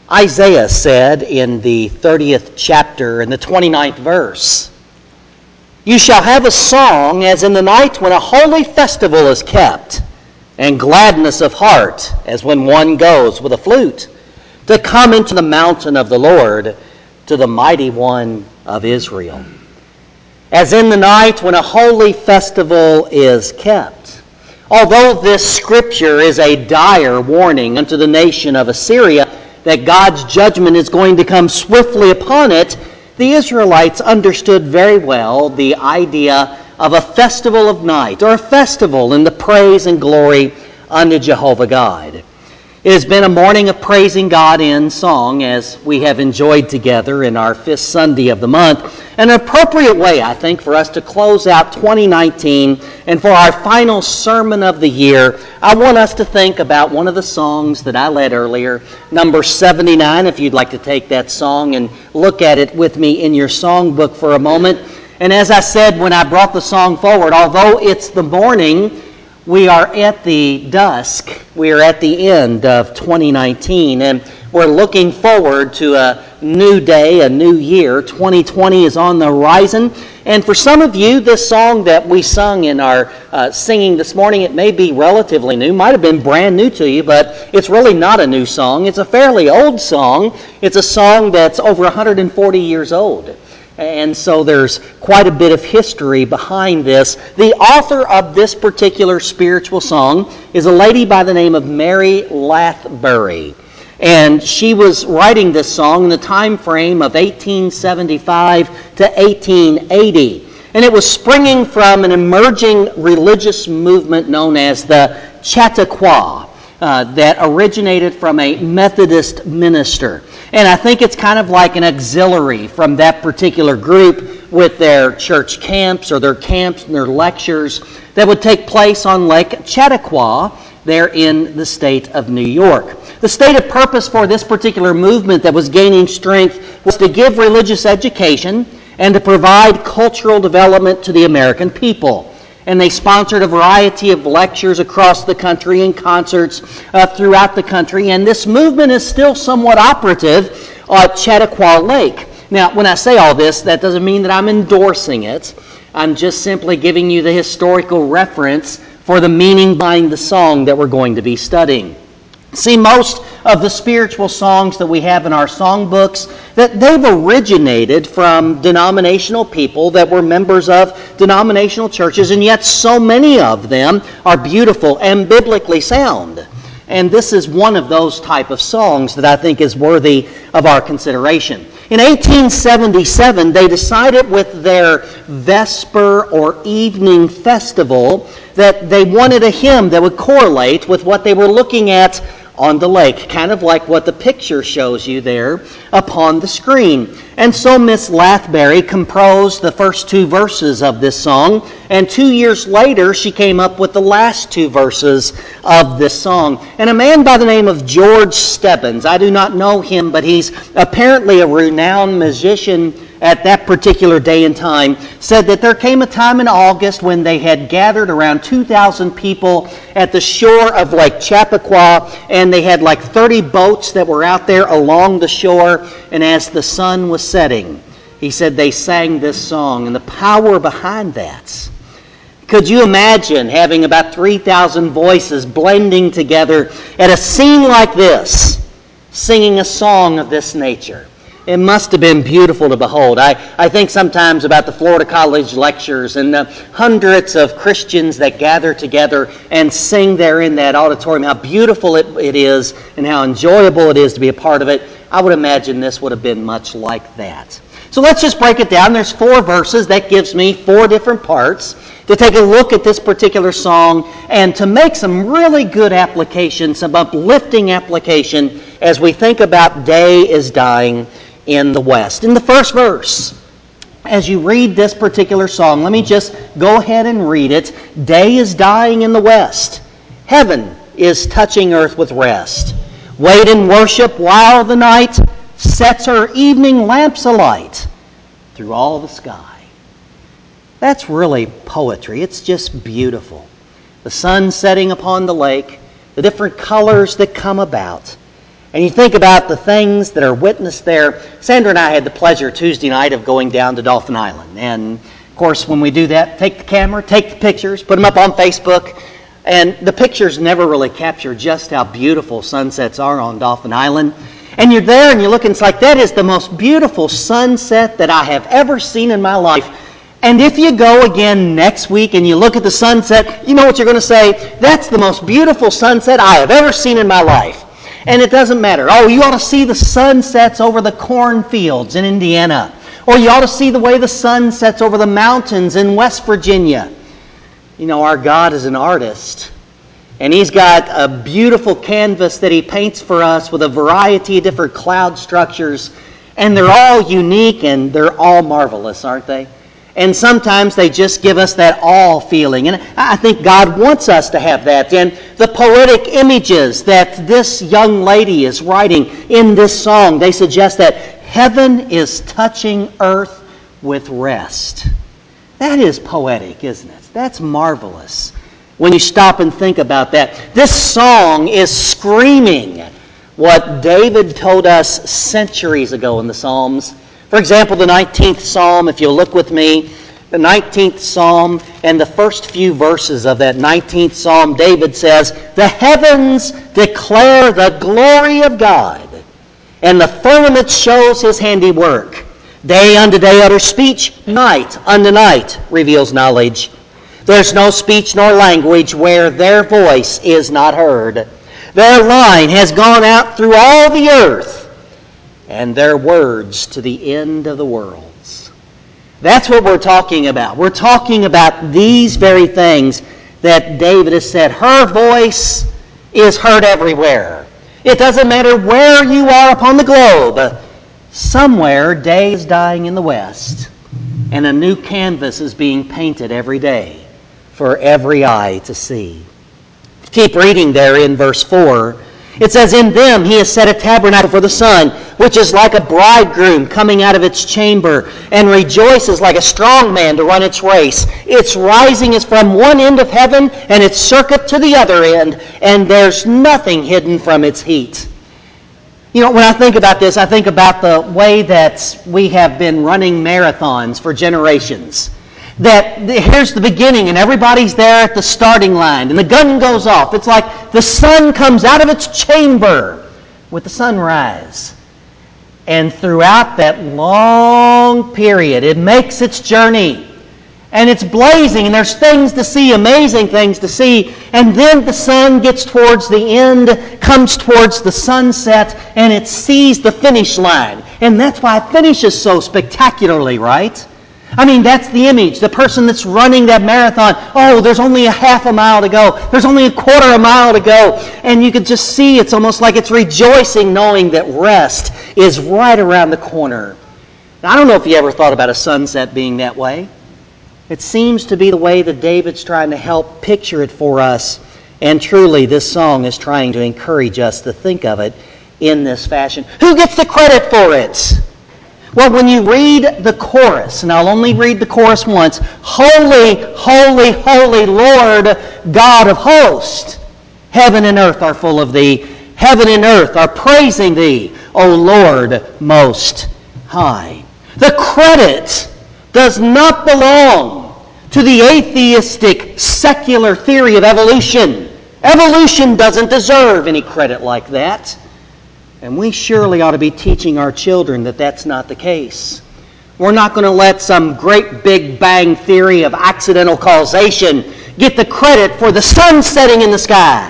Isaiah said in the 30th chapter, in the 29th verse, "You shall have a song as in the night when a holy festival is kept, and gladness of heart as when one goes with a flute to come into the mountain of the Lord, to the mighty one of Israel." As in the night when a holy festival is kept. Although this scripture is a dire warning unto the nation of Assyria that God's judgment is going to come swiftly upon it, the Israelites understood very well the idea of a festival of night, or a festival in the praise and glory unto Jehovah God. It has been a morning of praising God in song, as we have enjoyed together in our 5th Sunday of the month. An appropriate way, I think, for us to close out 2019, and for our final sermon of the year, I want us to think about one of the songs that I led earlier, number 79, if you'd like to take that song and look at it with me in your songbook for a moment. And as I said when I brought the song forward, although it's the morning, we are at the dusk, we are at the end of 2019, and we're looking forward to a new day, a new year. 2020 is on the horizon, and for some of you, this song that we sung in our singing this morning, it may be relatively new, might have been brand new to you, but it's really not a new song. It's a fairly old song. It's a song that's over 140 years old. And so there's quite a bit of history behind this. The author of this particular spiritual song is a lady by the name of Mary Lathbury. And she was writing this song in the time frame of 1875 to 1880. And it was springing from an emerging religious movement known as the Chautauqua that originated from a Methodist minister. And I think it's kind of like an auxiliary from that particular group with their church camps or their camps and their lectures that would take place on Lake Chautauqua there in the state of New York. The stated purpose for this particular movement that was gaining strength was to give religious education and to provide cultural development to the American people. And they sponsored a variety of lectures across the country and concerts throughout the country. And this movement is still somewhat operative at Chautauqua Lake. Now, when I say all this, that doesn't mean that I'm endorsing it. I'm just simply giving you the historical reference for the meaning behind the song that we're going to be studying. See, most of the spiritual songs that we have in our songbooks, that they've originated from denominational people that were members of denominational churches, and yet so many of them are beautiful and biblically sound. And this is one of those type of songs that I think is worthy of our consideration. In 1877, they decided with their Vesper or evening festival that they wanted a hymn that would correlate with what they were looking at on the lake, kind of like what the picture shows you there upon the screen. And so Miss Lathbury composed the first 2 verses of this song, and 2 years later she came up with the last 2 verses of this song. And a man by the name of George Stebbins, I do not know him, but he's apparently a renowned musician at that particular day and time, said that there came a time in August when they had gathered around 2,000 people at the shore of Lake Chappaqua, and they had like 30 boats that were out there along the shore, and as the sun was setting, he said they sang this song, and the power behind that. Could you imagine having about 3,000 voices blending together at a scene like this, singing a song of this nature? It must have been beautiful to behold. I think sometimes about the Florida College lectures and the hundreds of Christians that gather together and sing there in that auditorium, how beautiful it is and how enjoyable it is to be a part of it. I would imagine this would have been much like that. So let's just break it down. There's 4 verses. That gives me 4 different parts to take a look at this particular song and to make some really good application, some uplifting application as we think about day is dying in the West. In the first verse, as you read this particular song, let me just go ahead and read it. Day is dying in the West. Heaven is touching earth with rest. Wait and worship while the night sets her evening lamps alight through all the sky. That's really poetry. It's just beautiful. The sun setting upon the lake, the different colors that come about. And you think about the things that are witnessed there. Sandra and I had the pleasure Tuesday night of going down to Dauphin Island. And, of course, when we do that, take the camera, take the pictures, put them up on Facebook. And the pictures never really capture just how beautiful sunsets are on Dauphin Island. And you're there and you look and it's like, that is the most beautiful sunset that I have ever seen in my life. And if you go again next week and you look at the sunset, you know what you're going to say? That's the most beautiful sunset I have ever seen in my life. And it doesn't matter. Oh, you ought to see the sunsets over the cornfields in Indiana. Or you ought to see the way the sun sets over the mountains in West Virginia. You know, our God is an artist. And He's got a beautiful canvas that He paints for us with a variety of different cloud structures. And they're all unique and they're all marvelous, aren't they? And sometimes they just give us that awe feeling. And I think God wants us to have that. And the poetic images that this young lady is writing in this song, they suggest that heaven is touching earth with rest. That is poetic, isn't it? That's marvelous when you stop and think about that. This song is screaming what David told us centuries ago in the Psalms. For example, the 19th Psalm, if you'll look with me, the 19th Psalm and the first few verses of that 19th Psalm, David says, "The heavens declare the glory of God, and the firmament shows His handiwork. Day unto day utters speech, night unto night reveals knowledge. There's no speech nor language where their voice is not heard. Their line has gone out through all the earth, and their words to the end of the worlds." That's what we're talking about. We're talking about these very things that David has said. Her voice is heard everywhere. It doesn't matter where you are upon the globe. Somewhere day is dying in the west, and a new canvas is being painted every day for every eye to see. Keep reading there in verse 4. It says, "In them He has set a tabernacle for the sun, which is like a bridegroom coming out of its chamber, and rejoices like a strong man to run its race. Its rising is from one end of heaven, and its circuit to the other end, and there's nothing hidden from its heat." You know, when I think about this, I think about the way that we have been running marathons for generations. That here's the beginning and everybody's there at the starting line and the gun goes off. It's like the sun comes out of its chamber with the sunrise. And throughout that long period, it makes its journey. And it's blazing and there's things to see, amazing things to see. And then the sun gets towards the end, comes towards the sunset, and it sees the finish line. And that's why it finishes so spectacularly, right? I mean, that's the image. The person that's running that marathon, oh, there's only a half a mile to go. There's only a quarter a mile to go. And you can just see it's almost like it's rejoicing knowing that rest is right around the corner. Now, I don't know if you ever thought about a sunset being that way. It seems to be the way that David's trying to help picture it for us. And truly, this song is trying to encourage us to think of it in this fashion. Who gets the credit for it? Well, when you read the chorus, and I'll only read the chorus once, "Holy, holy, holy Lord God of hosts, heaven and earth are full of Thee. Heaven and earth are praising Thee, O Lord most high." The credit does not belong to the atheistic, secular theory of evolution. Evolution doesn't deserve any credit like that. And we surely ought to be teaching our children that that's not the case. We're not going to let some great big bang theory of accidental causation get the credit for the sun setting in the sky.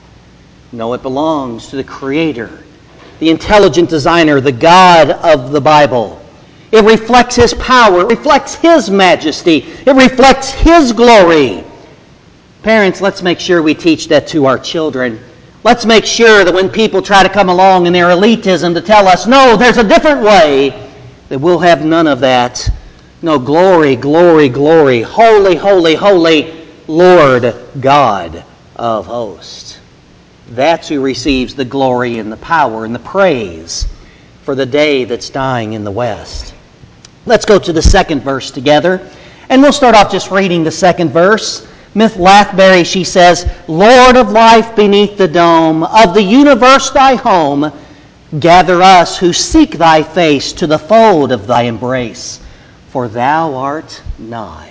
No, it belongs to the Creator, the intelligent designer, the God of the Bible. It reflects His power. It reflects His majesty. It reflects His glory. Parents, let's make sure we teach that to our children. Let's make sure that when people try to come along in their elitism to tell us, no, there's a different way, that we'll have none of that. No, glory, glory, glory. Holy, holy, holy Lord God of hosts. That's who receives the glory and the power and the praise for the day that's dying in the west. Let's go to the second verse together. And we'll start off just reading the second verse. Miss Lathbury, she says, "Lord of life beneath the dome, of the universe Thy home, Gather us who seek thy face to the fold of thy embrace, for thou art nigh.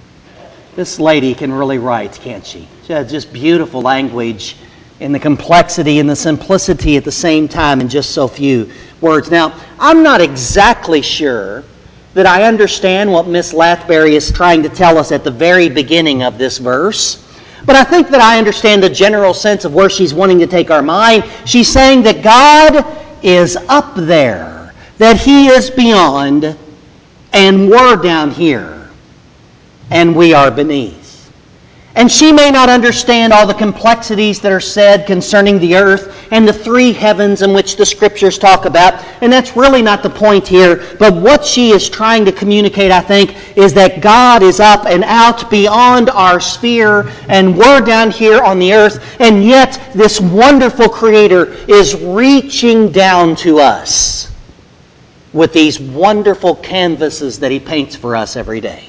This lady can really write, can't she? She has just beautiful language in the complexity and the simplicity at the same time in just so few words. Now, I'm not exactly sure that I understand what Miss Lathbury is trying to tell us at the very beginning of this verse, but I think that I understand the general sense of where she's wanting to take our mind. She's saying that God is up there, that He is beyond, and we're down here, and we are beneath. And she may not understand all the complexities that are said concerning the earth and the three heavens in which the Scriptures talk about, and that's really not the point here. But what she is trying to communicate, I think, is that God is up and out beyond our sphere, and we're down here on the earth, and yet this wonderful Creator is reaching down to us with these wonderful canvases that He paints for us every day.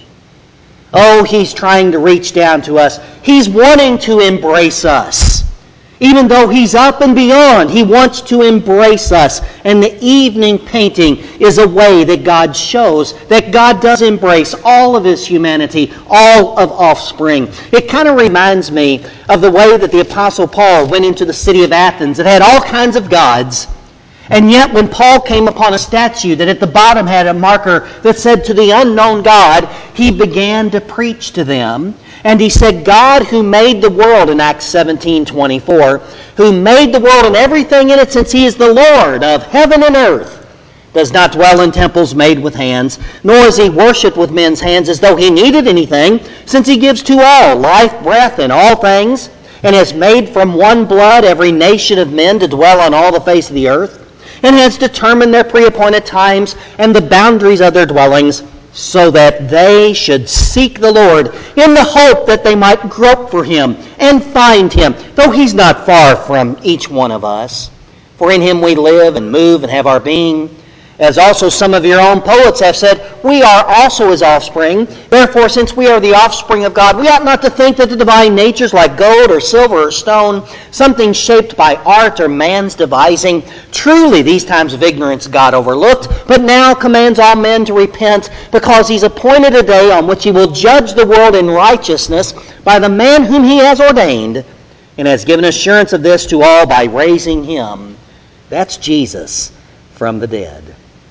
Oh, He's trying to reach down to us. He's wanting to embrace us. Even though He's up and beyond, He wants to embrace us. And the evening painting is a way that God shows that God does embrace all of His humanity, all of offspring. It kind of reminds me of the way that the Apostle Paul went into the city of Athens. It had all kinds of gods. And yet when Paul came upon a statue that at the bottom had a marker that said to the unknown God, he began to preach to them. And he said, God who made the world, in Acts 17:24, who made the world and everything in it, since He is the Lord of heaven and earth, does not dwell in temples made with hands, nor is He worshipped with men's hands as though He needed anything, since He gives to all life, breath, and all things, and has made from one blood every nation of men to dwell on all the face of the earth, and has determined their pre-appointed times and the boundaries of their dwellings, so that they should seek the Lord in the hope that they might grope for Him and find Him, though He's not far from each one of us. For in Him we live and move and have our being. As also some of your own poets have said, we are also His offspring. Therefore, since we are the offspring of God, we ought not to think that the divine nature is like gold or silver or stone, something shaped by art or man's devising. Truly, these times of ignorance God overlooked, but now commands all men to repent, because He's appointed a day on which He will judge the world in righteousness by the man whom He has ordained, and has given assurance of this to all by raising Him, that's Jesus, from the dead.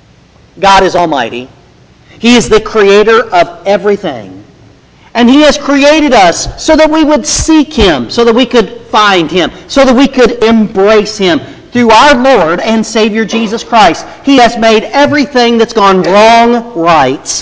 God is almighty. He is the creator of everything. And He has created us so that we would seek Him, so that we could find Him, so that we could embrace Him through our Lord and Savior Jesus Christ. He has made everything that's gone wrong right.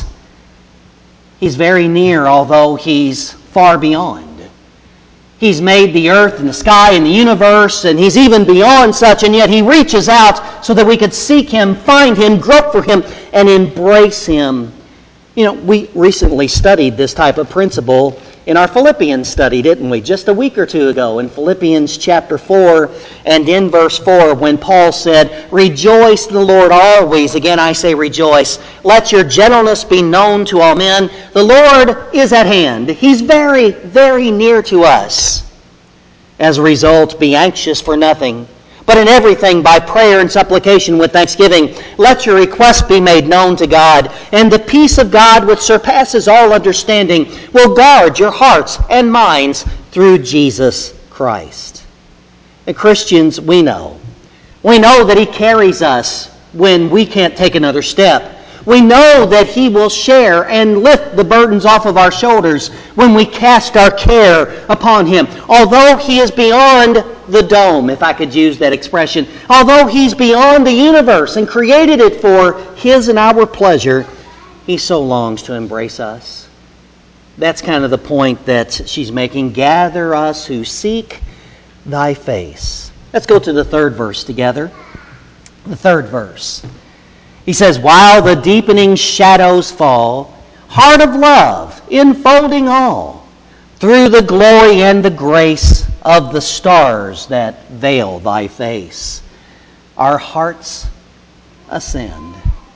He's very near, although He's far beyond. He's made the earth and the sky and the universe, and He's even beyond such, and yet He reaches out so that we could seek Him, find Him, grope for Him, and embrace Him. You know, we recently studied this type of principle in our Philippians study, didn't we? Just a week or two ago in Philippians chapter 4 and in verse 4, when Paul said, rejoice in the Lord always. Again, I say rejoice. Let your gentleness be known to all men. The Lord is at hand. He's very, very near to us. As a result, be anxious for nothing, but in everything by prayer and supplication with thanksgiving, let your requests be made known to God, and the peace of God which surpasses all understanding will guard your hearts and minds through Jesus Christ. And Christians, we know that He carries us when we can't take another step. We know that He will share and lift the burdens off of our shoulders when we cast our care upon Him. Although He is beyond the dome, if I could use that expression, although He's beyond the universe and created it for His and our pleasure, He so longs to embrace us. That's kind of the point that she's making. Gather us who seek Thy face. Let's go to the third verse together. The third verse. He says, while the deepening shadows fall, heart of love, enfolding all, through the glory and the grace of the stars that veil Thy face, our hearts ascend.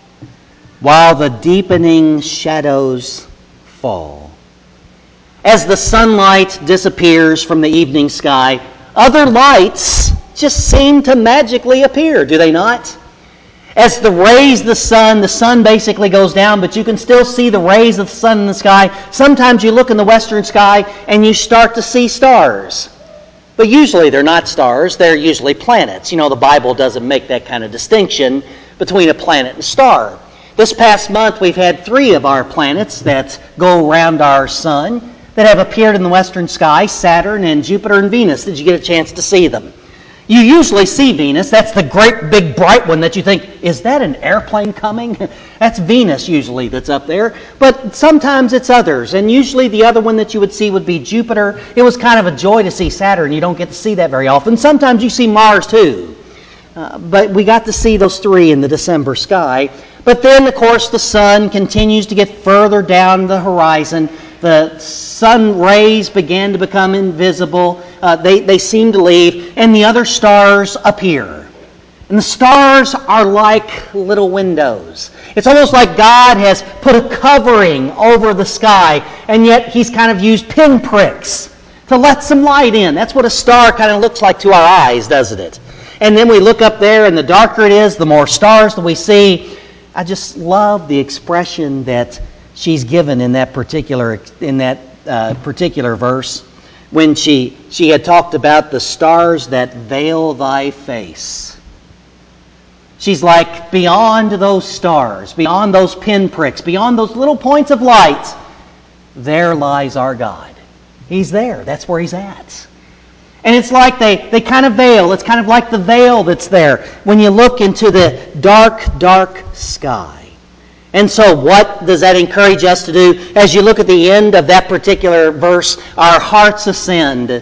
While the deepening shadows fall. As the sunlight disappears from the evening sky, other lights just seem to magically appear, do they not? As the rays of the sun basically goes down, but you can still see the rays of the sun in the sky. Sometimes you look in the western sky and you start to see stars. But usually they're not stars, they're usually planets. You know, the Bible doesn't make that kind of distinction between a planet and a star. This past month we've had 3 of our planets that go around our sun that have appeared in the western sky, Saturn and Jupiter and Venus. Did you get a chance to see them? You usually see Venus. That's the great big bright one that you think, is that an airplane coming? That's Venus usually that's up there. But sometimes it's others. And usually the other one that you would see would be Jupiter. It was kind of a joy to see Saturn. You don't get to see that very often. Sometimes you see Mars too. But we got to see those 3 in the December sky. But then, of course, the sun continues to get further down the horizon. The sun rays began to become invisible. They seem to leave, and the other stars appear. And the stars are like little windows. It's almost like God has put a covering over the sky, and yet He's kind of used pinpricks to let some light in. That's what a star kind of looks like to our eyes, doesn't it? And then we look up there, and the darker it is, the more stars that we see. I just love the expression that she's given in that particular verse when she had talked about the stars that veil thy face. She's like, beyond those stars, beyond those pinpricks, beyond those little points of light, there lies our God. He's there. That's where He's at. And it's like they kind of veil. It's kind of like the veil that's there when you look into the dark, dark sky. And so what does that encourage us to do? As you look at the end of that particular verse, our hearts ascend.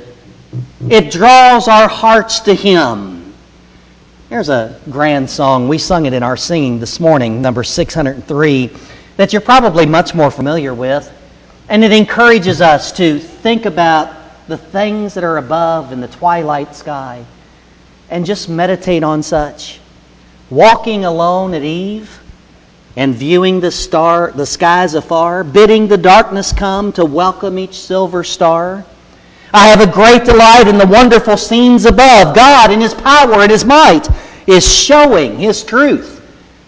It draws our hearts to Him. There's a grand song. We sung it in our singing this morning, number 603, that you're probably much more familiar with. And it encourages us to think about the things that are above in the twilight sky and just meditate on such. Walking alone at eve, and viewing the skies afar, bidding the darkness come to welcome each silver star. I have a great delight in the wonderful scenes above. God in His power and His might is showing His truth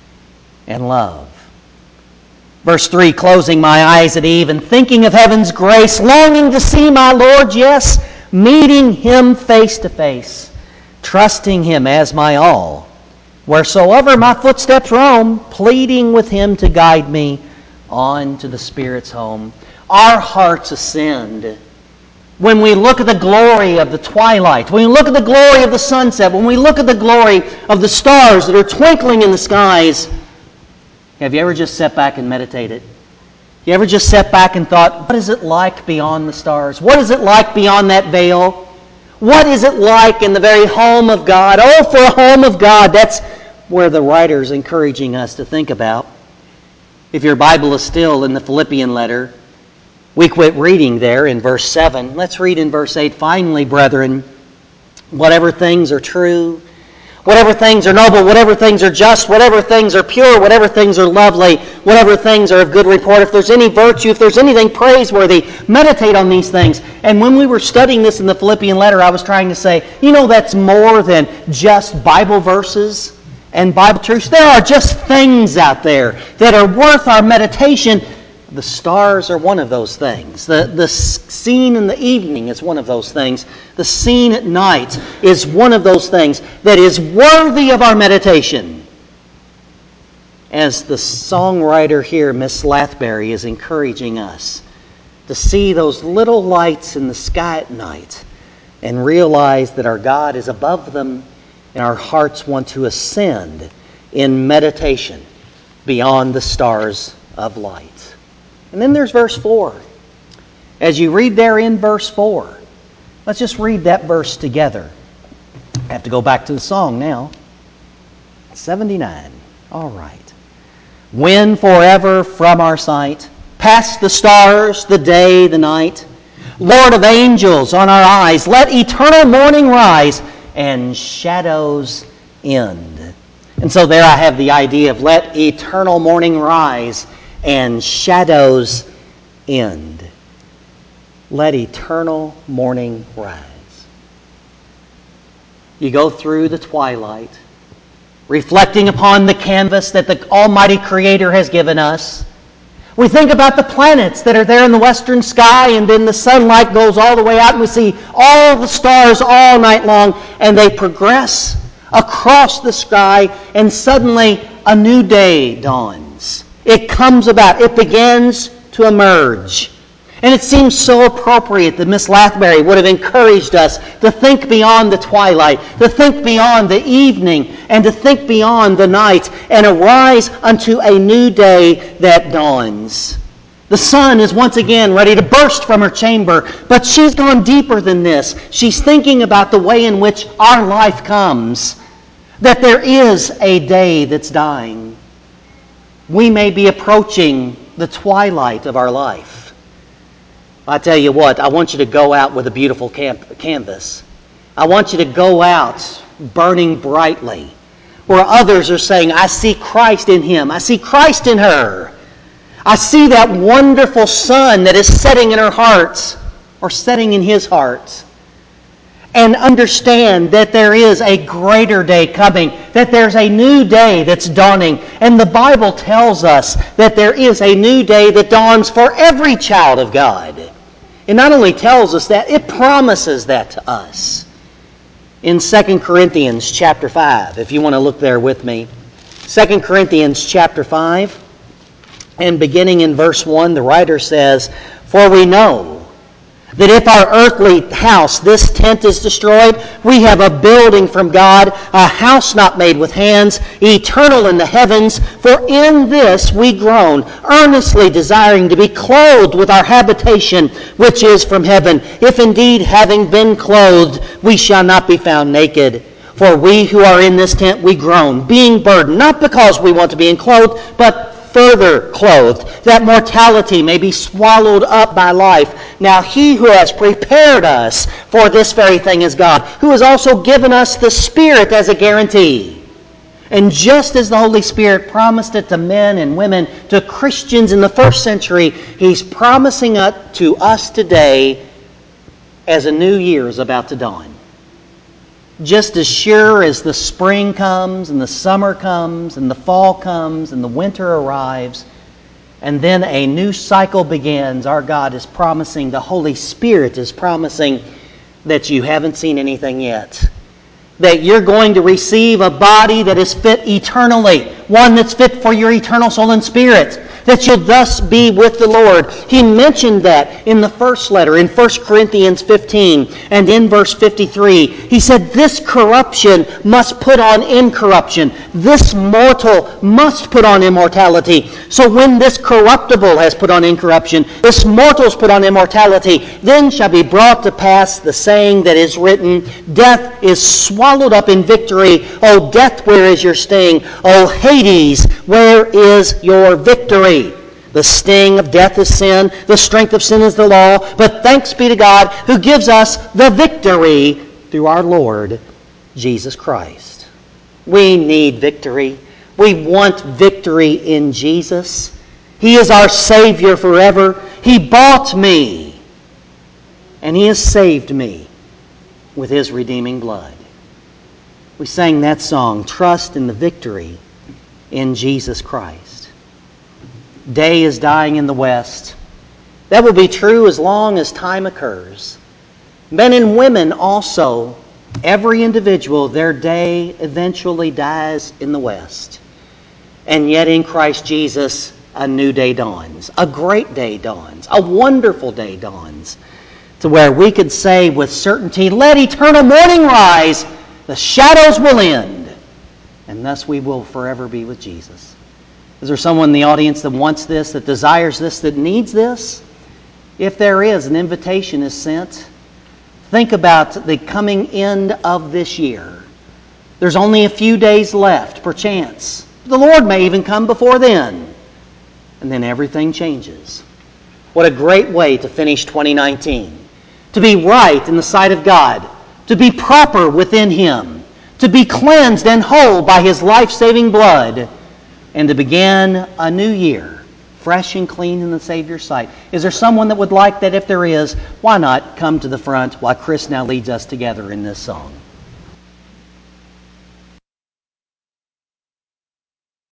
and love. Verse 3, closing my eyes at eve and thinking of heaven's grace, longing to see my Lord, yes, meeting Him face to face, trusting Him as my all. Wheresoever my footsteps roam, pleading with Him to guide me on to the Spirit's home. Our hearts ascend when we look at the glory of the twilight, when we look at the glory of the sunset, when we look at the glory of the stars that are twinkling in the skies. Have you ever just sat back and meditated? You ever just sat back and thought, what is it like beyond the stars? What is it like beyond that veil? What is it like in the very home of God? Oh, for a home of God. That's where the writer's encouraging us to think about. If your Bible is still in the Philippian letter, we quit reading there in verse 7. Let's read in verse 8. Finally, brethren, whatever things are true, whatever things are noble, whatever things are just, whatever things are pure, whatever things are lovely, whatever things are of good report, if there's any virtue, if there's anything praiseworthy, meditate on these things. And when we were studying this in the Philippian letter, I was trying to say, that's more than just Bible verses and Bible truths. There are just things out there that are worth our meditation. The stars are one of those things. The scene in the evening is one of those things. The scene at night is one of those things that is worthy of our meditation. As the songwriter here, Miss Lathbury, is encouraging us to see those little lights in the sky at night and realize that our God is above them and our hearts want to ascend in meditation beyond the stars of light. And then there's verse 4. As you read there in verse 4, let's just read that verse together. I have to go back to the song now. 79. All right. When forever from our sight, past the stars, the day, the night, Lord of angels on our eyes, let eternal morning rise and shadows end. And so there I have the idea of let eternal morning rise and shadows end. Let eternal morning rise. You go through the twilight, reflecting upon the canvas that the Almighty Creator has given us. We think about the planets that are there in the western sky, and then the sunlight goes all the way out, and we see all the stars all night long, and they progress across the sky, and suddenly a new day dawns. It comes about. It begins to emerge. And it seems so appropriate that Miss Lathbury would have encouraged us to think beyond the twilight, to think beyond the evening, and to think beyond the night, and arise unto a new day that dawns. The sun is once again ready to burst from her chamber, but she's gone deeper than this. She's thinking about the way in which our life comes, that there is a day that's dying. We may be approaching the twilight of our life. I tell you what, I want you to go out with a beautiful canvas. I want you to go out burning brightly, where others are saying, I see Christ in him. I see Christ in her. I see that wonderful sun that is setting in her heart, or setting in his heart. And understand that there is a greater day coming, that there's a new day that's dawning. And the Bible tells us that there is a new day that dawns for every child of God. It not only tells us that, it promises that to us. In 2 Corinthians chapter 5, if you want to look there with me. 2 Corinthians chapter 5, and beginning in verse 1, the writer says, For we know that if our earthly house, this tent, is destroyed, we have a building from God, a house not made with hands, eternal in the heavens. For in this we groan, earnestly desiring to be clothed with our habitation, which is from heaven. If indeed, having been clothed, we shall not be found naked. For we who are in this tent, we groan, being burdened, not because we want to be clothed, but further clothed, that mortality may be swallowed up by life. Now he who has prepared us for this very thing is God, who has also given us the Spirit as a guarantee. And just as the Holy Spirit promised it to men and women, to Christians in the first century, he's promising it to us today as a new year is about to dawn. Just as sure as the spring comes and the summer comes and the fall comes and the winter arrives and then a new cycle begins, our God is promising, the Holy Spirit is promising that you haven't seen anything yet. That you're going to receive a body that is fit eternally, one that's fit for your eternal soul and spirit, that you'll thus be with the Lord. He mentioned that in the first letter, in 1 Corinthians 15, and in verse 53. He said, this corruption must put on incorruption. This mortal must put on immortality. So when this corruptible has put on incorruption, this mortal's put on immortality, then shall be brought to pass the saying that is written, death is swallowed up in victory. O death, where is your sting? O Hades, where is your victory? The sting of death is sin. The strength of sin is the law. But thanks be to God who gives us the victory through our Lord Jesus Christ. We need victory. We want victory in Jesus. He is our Savior forever. He bought me. And He has saved me with His redeeming blood. We sang that song, Trust in the Victory in Jesus Christ. Day is dying in the west. That will be true as long as time occurs. Men and women also, every individual, their day eventually dies in the west. And yet in Christ Jesus, a new day dawns. A great day dawns. A wonderful day dawns. To where we could say with certainty, let eternal morning rise. The shadows will end. And thus we will forever be with Jesus. Is there someone in the audience that wants this, that desires this, that needs this? If there is, an invitation is sent. Think about the coming end of this year. There's only a few days left, perchance. The Lord may even come before then. And then everything changes. What a great way to finish 2019. To be right in the sight of God. To be proper within Him. To be cleansed and whole by His life-saving blood. And to begin a new year, fresh and clean in the Savior's sight. Is there someone that would like that? If there is, why not come to the front while Chris now leads us together in this song?